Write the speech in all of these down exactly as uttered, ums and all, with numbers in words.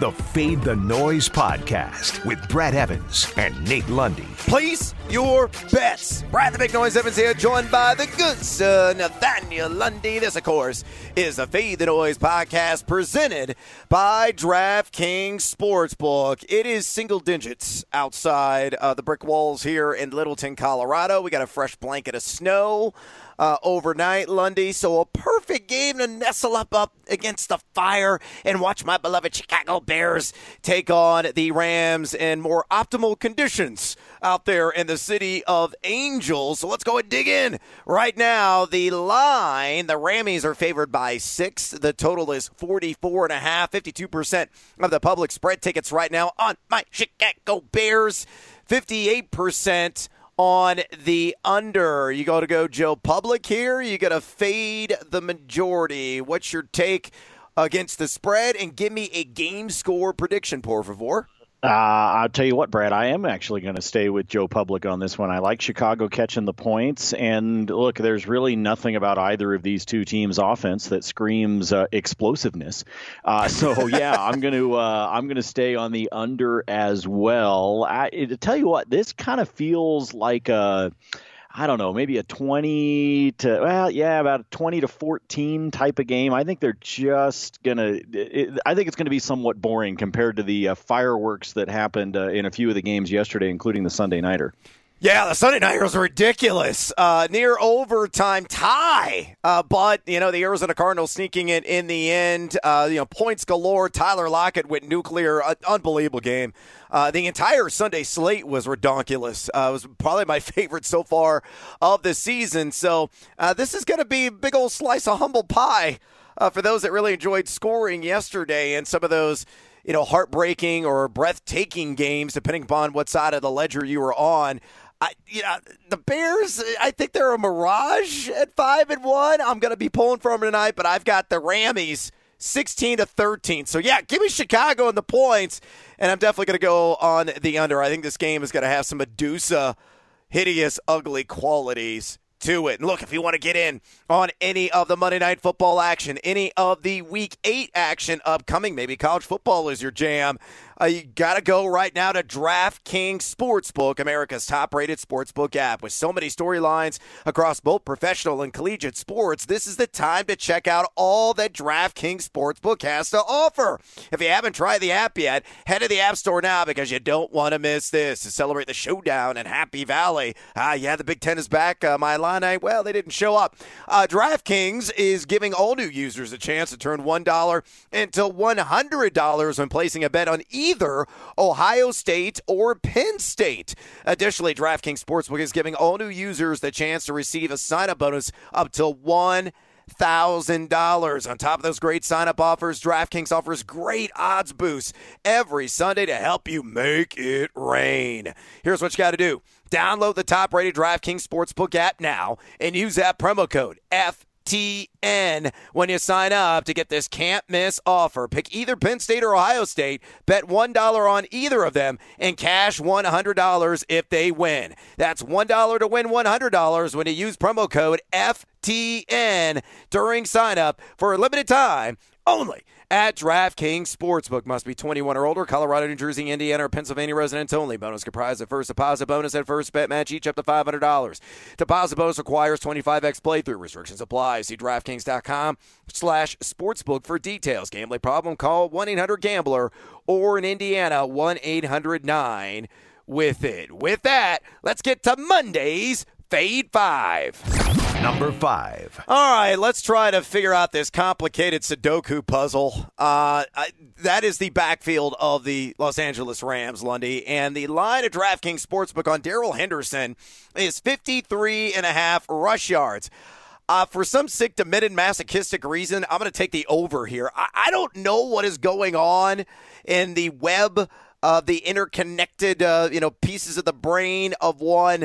the Fade the Noise podcast with Brad Evans and Nate Lundy. Place your bets. Brad the Big Noise Evans here, joined by the good sir Nathaniel Lundy. This, of course, is the Fade the Noise podcast presented by DraftKings Sportsbook. It is single digits outside uh, the brick walls here in Littleton, Colorado. We got a fresh blanket of snow Uh, overnight, Lundy. So a perfect game to nestle up up against the fire and watch my beloved Chicago Bears take on the Rams in more optimal conditions out there in the city of Angels. So let's go and dig in. Right now, the line, the Rammies are favored by six. The total is forty-four and a half. fifty-two percent of the public spread tickets right now on my Chicago Bears. fifty-eight percent on the under. You got to go Joe Public here. You got to fade the majority. What's your take against the spread? And give me a game score prediction, por favor. Uh, I'll tell you what, Brad, I am actually going to stay with Joe Public on this one. I like Chicago catching the points. And look, there's really nothing about either of these two teams' offense that screams uh, explosiveness. Uh, so, yeah, I'm going to uh, I'm going to stay on the under as well. I, to tell you what, this kind of feels like a I don't know, maybe a twenty to, well, yeah, about a twenty to fourteen type of game. I think they're just going to, I think it's going to be somewhat boring compared to the uh, fireworks that happened uh, in a few of the games yesterday, including the Sunday Nighter. Yeah, the Sunday Nighter was ridiculous. Uh, near overtime tie. Uh, but, you know, the Arizona Cardinals sneaking it in the end. Uh, you know, points galore. Tyler Lockett went nuclear. Uh, unbelievable game. Uh, the entire Sunday slate was redonkulous. Uh, it was probably my favorite so far of the season. So uh, this is going to be a big old slice of humble pie uh, for those that really enjoyed scoring yesterday and some of those, you know, heartbreaking or breathtaking games, depending upon what side of the ledger you were on. I, you know, the Bears, I think they're a mirage at five and one. I'm going to be pulling for them tonight, but I've got the Rammies sixteen to thirteen. So yeah, give me Chicago and the points, and I'm definitely going to go on the under. I think this game is going to have some Medusa, hideous, ugly qualities to it. And look, if you want to get in on any of the Monday Night Football action, any of the Week eight action upcoming, maybe college football is your jam, uh, you got to go right now to DraftKings Sportsbook, America's top-rated sportsbook app. With so many storylines across both professional and collegiate sports, this is the time to check out all that DraftKings Sportsbook has to offer. If you haven't tried the app yet, head to the App Store now because you don't want to miss this. To celebrate the showdown in Happy Valley. Ah, yeah, the Big Ten is back. Uh, my Illini, well, they didn't show up. Uh, DraftKings is giving all new users a chance to turn one dollar into one hundred dollars when placing a bet on either Ohio State or Penn State. Additionally, DraftKings Sportsbook is giving all new users the chance to receive a sign-up bonus up to one thousand dollars. On top of those great sign-up offers, DraftKings offers great odds boosts every Sunday to help you make it rain. Here's what you got to do. Download the top-rated DraftKings Sportsbook app now and use that promo code F T N when you sign up to get this can't-miss offer. Pick either Penn State or Ohio State, bet one dollar on either of them, and cash one hundred dollars if they win. That's one dollar to win one hundred dollars when you use promo code F T N during sign-up for a limited time only at DraftKings Sportsbook. Must be twenty-one or older. Colorado, New Jersey, Indiana, or Pennsylvania residents only. Bonus comprised of first deposit bonus and first bet match, each up to five hundred dollars. Deposit bonus requires twenty-five x playthrough. Restrictions apply. See DraftKings.com slash sportsbook for details. Gambling problem? Call one eight hundred gambler or in Indiana, one eight hundred nine with it. With that, let's get to Monday's Fade Five. Number five. All right, let's try to figure out this complicated Sudoku puzzle. Uh, I, that is the backfield of the Los Angeles Rams, Lundy. And the line of DraftKings Sportsbook on Darrell Henderson is fifty-three and a half rush yards. Uh, for some sick, demented, masochistic reason, I'm going to take the over here. I, I don't know what is going on in the web of the interconnected uh, you know, pieces of the brain of one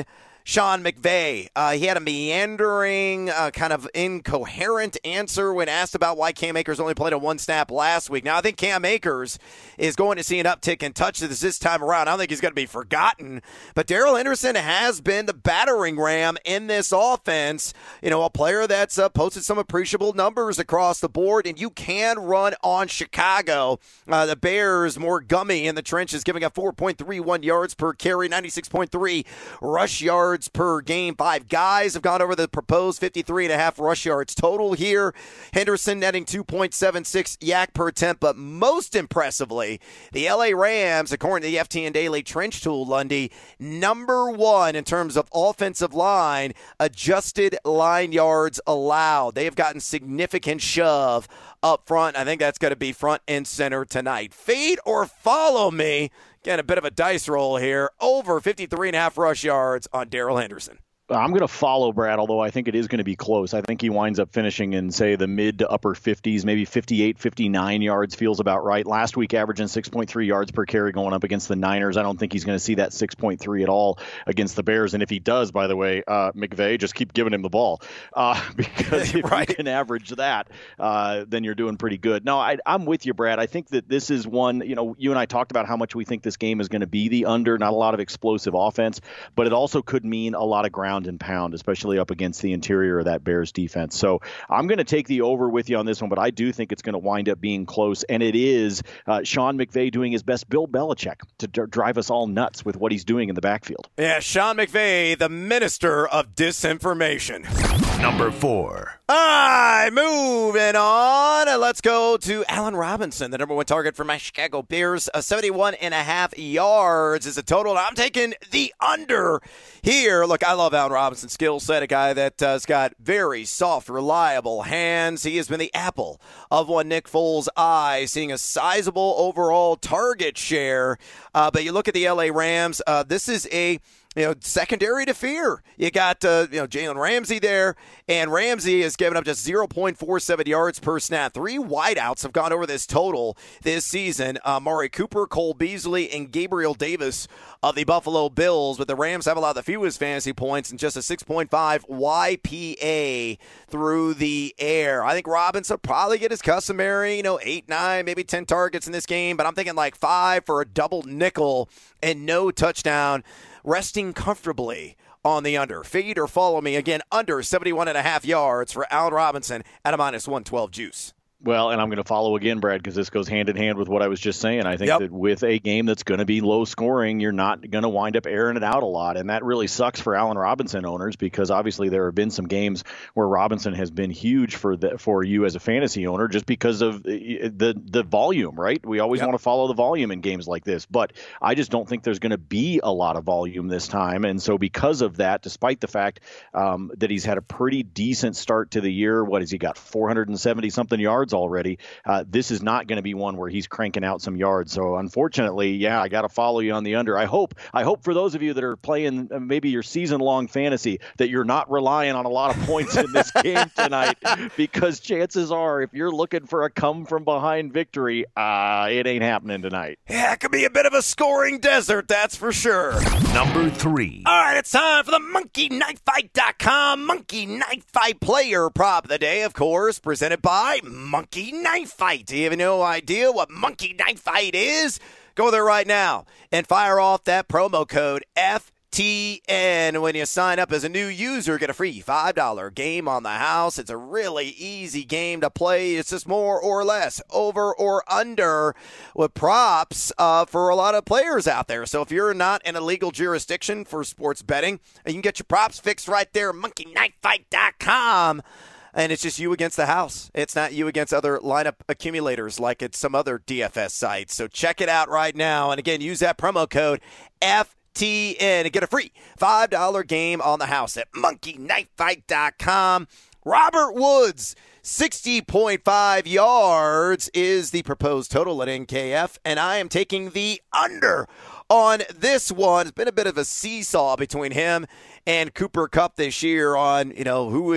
Sean McVay. Uh, he had a meandering, uh, kind of incoherent answer when asked about why Cam Akers only played a one snap last week. Now, I think Cam Akers is going to see an uptick in touches this time around. I don't think he's going to be forgotten. But Darrell Henderson has been the battering ram in this offense. You know, a player that's uh, posted some appreciable numbers across the board, and you can run on Chicago. Uh, the Bears more gummy in the trenches, giving up four point three one yards per carry, ninety-six point three rush yards per game. Five guys have gone over the proposed fifty-three and a half rush yards total here. Henderson netting two point seven six yak per attempt, but most impressively, the L A Rams, according to the F T N Daily Trench Tool, Lundy, number one in terms of offensive line, adjusted line yards allowed. They have gotten significant shove up front. I think that's going to be front and center tonight. Fade or follow me. Again, a bit of a dice roll here. Over fifty-three and a half rush yards on Darrell Henderson. I'm going to follow Brad, although I think it is going to be close. I think he winds up finishing in, say, the mid to upper fifties, maybe fifty-eight, fifty-nine yards feels about right. Last week, averaging six point three yards per carry going up against the Niners. I don't think he's going to see that six point three at all against the Bears. And if he does, by the way, uh, McVay, just keep giving him the ball. Uh, because if right. you can average that, uh, then you're doing pretty good. No, I, I'm with you, Brad. I think that this is one, you know, you and I talked about how much we think this game is going to be the under, not a lot of explosive offense, but it also could mean a lot of ground and pound, especially up against the interior of that Bears defense. So I'm going to take the over with you on this one, but I do think it's going to wind up being close. And it is uh, Sean McVay doing his best Bill Belichick to d- drive us all nuts with what he's doing in the backfield. Yeah, Sean McVay, the minister of disinformation. Number four. All right, moving on. Let's go to Allen Robinson, the number one target for my Chicago Bears. Uh, seventy-one and a half yards is the total. I'm taking the under here. Look, I love Allen Robinson's skill set, a guy that uh, has got very soft, reliable hands. He has been the apple of one Nick Foles' eye, seeing a sizable overall target share. Uh, but you look at the L A Rams, uh, this is a You know, secondary to fear. You got, uh, you know, Jalen Ramsey there, and Ramsey has given up just zero point four seven yards per snap. Three wideouts have gone over this total this season. Uh, Amari Cooper, Cole Beasley, and Gabriel Davis of the Buffalo Bills. But the Rams have allowed the fewest fantasy points and just a six point five Y P A through the air. I think Robinson will probably get his customary, you know, eight, nine, maybe ten targets in this game, but I'm thinking like five for a double nickel and no touchdown. Resting comfortably on the under. Fade or follow me. Again, under seventy-one and a half yards for Allen Robinson at a minus one twelve juice. Well, and I'm going to follow again, Brad, because this goes hand in hand with what I was just saying. I think yep. that with a game that's going to be low scoring, you're not going to wind up airing it out a lot. And that really sucks for Allen Robinson owners, because obviously there have been some games where Robinson has been huge for the, for you as a fantasy owner just because of the the volume, right? We always yep. want to follow the volume in games like this. But I just don't think there's going to be a lot of volume this time. And so because of that, despite the fact um, that he's had a pretty decent start to the year, what has he got, four hundred seventy something yards already. Uh, this is not going to be one where he's cranking out some yards. So unfortunately, yeah, I got to follow you on the under. I hope, I hope for those of you that are playing uh, maybe your season long fantasy that you're not relying on a lot of points in this game tonight, because chances are if you're looking for a come from behind victory, uh, it ain't happening tonight. Yeah, it could be a bit of a scoring desert. That's for sure. Number three. All right, it's time for the Monkey Knife Fight dot com Monkey Knife Fight player prop of the day, of course, presented by Monkey Knife Fight. Do you have no idea what Monkey Knife Fight is? Go there right now and fire off that promo code F T N. When you sign up as a new user, get a free five dollars game on the house. It's a really easy game to play. It's just more or less, over or under, with props uh, for a lot of players out there. So if you're not in a legal jurisdiction for sports betting, you can get your props fixed right there at Monkey Knife Fight dot com. And it's just you against the house. It's not you against other lineup accumulators like it's some other D F S sites. So check it out right now. And again, use that promo code F T N and get a free five dollars game on the house at Monkey Knife Fight dot com. Robert Woods, sixty point five yards is the proposed total at N K F. And I am taking the under on this one. It's been a bit of a seesaw between him and Cooper Kupp this year on, you know, who is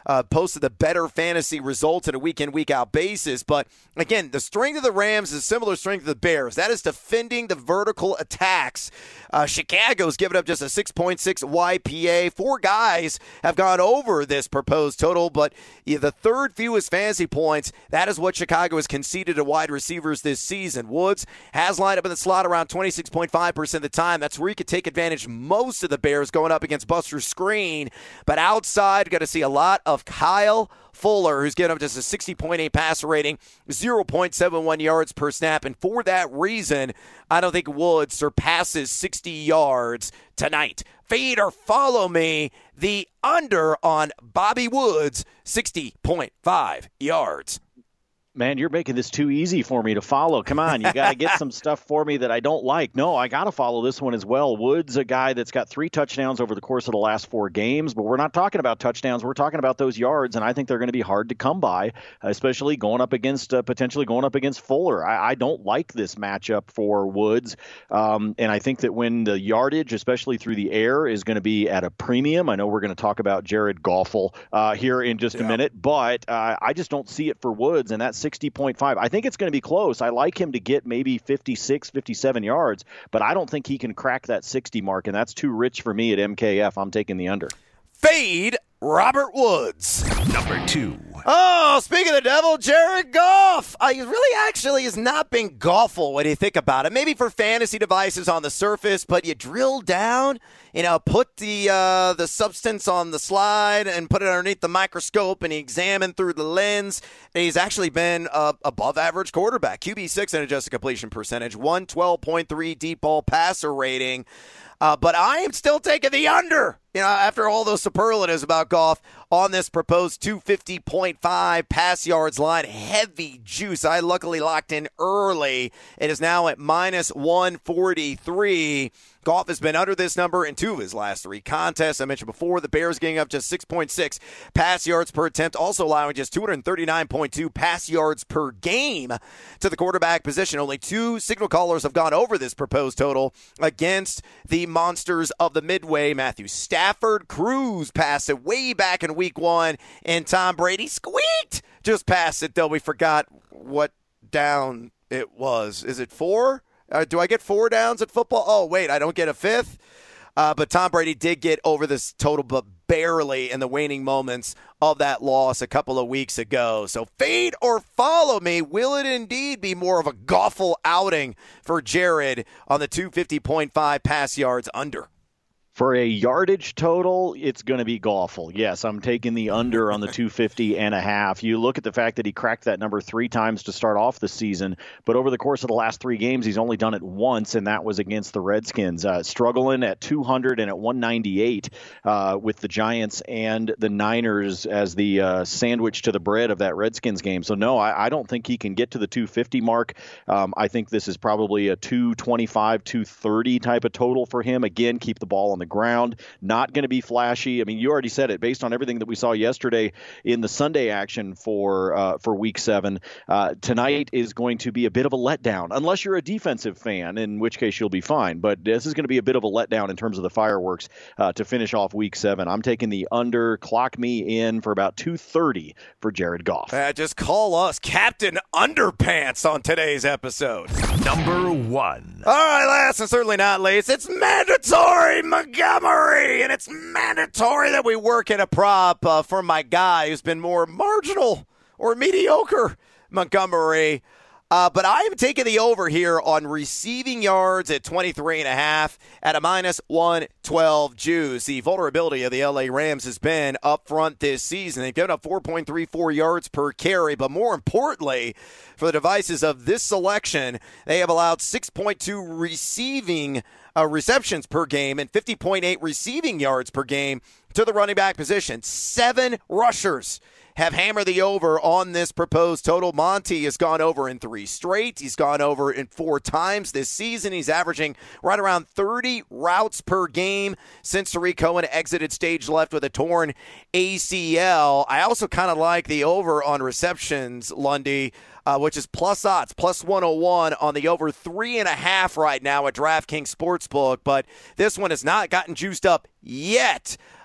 uh, posted the better fantasy results on a week in, week out basis. But again, the strength of the Rams is similar strength of the Bears. That is defending the vertical attacks. Uh, Chicago's given up just a six point six Y P A. Four guys have gone over this proposed total, but yeah, the third fewest fantasy points, that is what Chicago has conceded to wide receivers this season. Woods has lined up in the slot around twenty-six point five percent of the time. That's where you could take advantage most of the Bears going up against Buster Screen. But outside, got to see a lot of Kyle Fuller, who's getting up just a sixty point eight passer rating, zero point seven one yards per snap. And for that reason, I don't think Woods surpasses sixty yards tonight. Feed or follow me, the under on Bobby Woods, sixty point five yards. Man, you're making this too easy for me to follow. Come on, you got to get some stuff for me that I don't like. No, I got to follow this one as well. Woods, a guy that's got three touchdowns over the course of the last four games, but we're not talking about touchdowns. We're talking about those yards, and I think they're going to be hard to come by, especially going up against, uh, potentially going up against Fuller. I, I don't like this matchup for Woods, um, and I think that when the yardage, especially through the air, is going to be at a premium. I know we're going to talk about Jared Goffel uh, here in just yeah. a minute, but uh, I just don't see it for Woods, and that's sixty point five. I think it's going to be close. I like him to get maybe fifty-six, fifty-seven yards, but I don't think he can crack that sixty mark, and that's too rich for me at M K F. I'm taking the under. Fade Robert Woods. Number two. Oh, speaking of the devil, Jared Goff. Uh, he really actually has not been Goffle when you think about it. Maybe for fantasy devices on the surface, but you drill down, you know, put the uh, the substance on the slide and put it underneath the microscope and he examined through the lens. And he's actually been uh, above average quarterback. Q B six and adjusted completion percentage, one twelve point three deep ball passer rating. Uh, but I am still taking the under, you know, after all those superlatives about Goff on this proposed two fifty point five pass yards line. Heavy juice. I luckily locked in early. It is now at minus one forty-three. Goff has been under this number in two of his last three contests. I mentioned before, the Bears getting up just six point six pass yards per attempt, also allowing just two thirty-nine point two pass yards per game to the quarterback position. Only two signal callers have gone over this proposed total against the monsters of the Midway. Matthew Stafford, Cruz passed it way back in week one, and Tom Brady squeaked just past it, though we forgot what down it was. Is it four? Uh, do I get four downs at football? Oh, wait, I don't get a fifth? Uh, but Tom Brady did get over this total, but barely in the waning moments of that loss a couple of weeks ago. So fade or follow me. Will it indeed be more of a Goffle outing for Jared on the two fifty point five pass yards under? For a yardage total, it's going to be Goffle. Yes, I'm taking the under on the two fifty and a half. You look at the fact that he cracked that number three times to start off the season, but over the course of the last three games, he's only done it once, and that was against the Redskins. Uh, struggling at two hundred and at one ninety-eight uh, with the Giants and the Niners as the uh, sandwich to the bread of that Redskins game. So, no, I, I don't think he can get to the two fifty mark. Um, I think this is probably a two twenty-five, two thirty type of total for him. Again, keep the ball on the ground, not going to be flashy. I mean, you already said it based on everything that we saw yesterday in the Sunday action for uh, for week seven. Uh, tonight is going to be a bit of a letdown, unless you're a defensive fan, in which case you'll be fine. But this is going to be a bit of a letdown in terms of the fireworks uh, to finish off week seven. I'm taking the under. Clock me in for about two thirty for Jared Goff. Uh, just call us Captain Underpants on today's episode. Number one. All right, last and certainly not least, it's mandatory Montgomery, and it's mandatory that we work in a prop uh, for my guy who's been more marginal or mediocre, Montgomery. Uh, but I am taking the over here on receiving yards at twenty-three and a half at a minus one twelve juice. The vulnerability of the L A Rams has been up front this season. They've given up four point three four yards per carry, but more importantly, for the devices of this selection, they have allowed six point two receiving uh, receptions per game and fifty point eight receiving yards per game to the running back position. Seven rushers have hammered the over on this proposed total. Monty has gone over in three straight. He's gone over in four times this season. He's averaging right around thirty routes per game since Tariq Cohen exited stage left with a torn A C L. I also kind of like the over on receptions, Lundy, uh, which is plus odds, plus one oh one on the over three and a half right now at DraftKings Sportsbook. But this one has not gotten juiced up yet.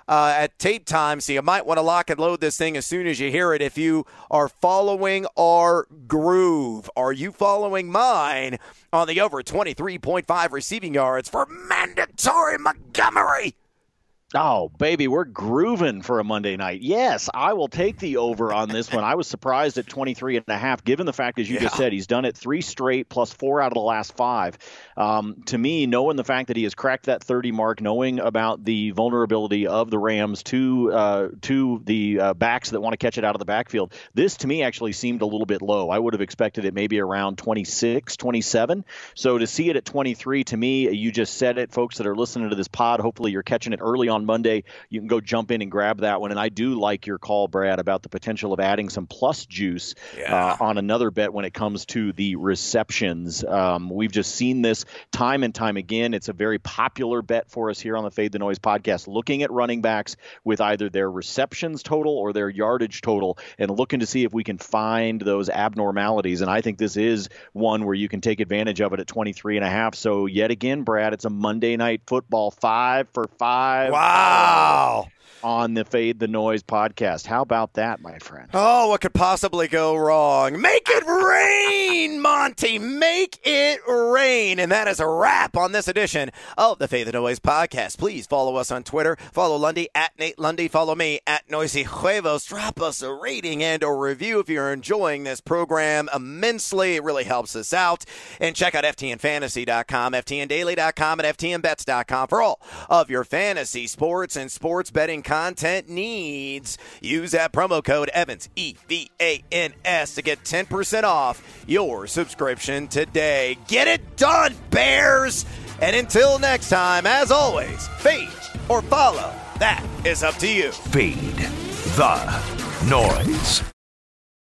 uh, at tape time, so you might want to lock and load this thing as soon as you hear it if you are following our groove. Are you following mine on the over twenty-three point five receiving yards for Mandatory Montgomery? Oh, baby, we're grooving for a Monday night. Yes, I will take the over on this one. I was surprised at twenty-three and a half, given the fact, as you yeah. just said, he's done it three straight plus four out of the last five. Um, to me, knowing the fact that he has cracked that thirty mark, knowing about the vulnerability of the Rams to uh, to the uh, backs that want to catch it out of the backfield, this to me actually seemed a little bit low. I would have expected it maybe around twenty-six, twenty-seven. So to see it at twenty-three, to me, you just said it, folks that are listening to this pod. Hopefully you're catching it early on Monday. You can go jump in and grab that one. And I do like your call, Brad, about the potential of adding some plus juice yeah. uh, on another bet when it comes to the receptions. Um, we've just seen this time and time again. It's a very popular bet for us here on the Fade the Noise podcast, looking at running backs with either their receptions total or their yardage total and looking to see if we can find those abnormalities. And I think this is one where you can take advantage of it at twenty-three and a half. So yet again, Brad, it's a Monday Night Football five for five. Wow. On the Fade the Noise podcast. How about that, my friend? Oh, what could possibly go wrong? Make it rain, Monty. Make it rain. And that is a wrap on this edition of the Fade the Noise podcast. Please follow us on Twitter. Follow Lundy at Nate Lundy. Follow me at Noisy Huevos. Drop us a rating and a review if you're enjoying this program immensely. It really helps us out. And check out F T N fantasy dot com, F T N daily dot com, and F T N bets dot com for all of your fantasy sports and sports betting content needs. Use that promo code Evans, E V A N S, to get ten percent off your subscription today. Get it done, Bears! And until next time, as always, fade or follow. That is up to you. Fade the Noise.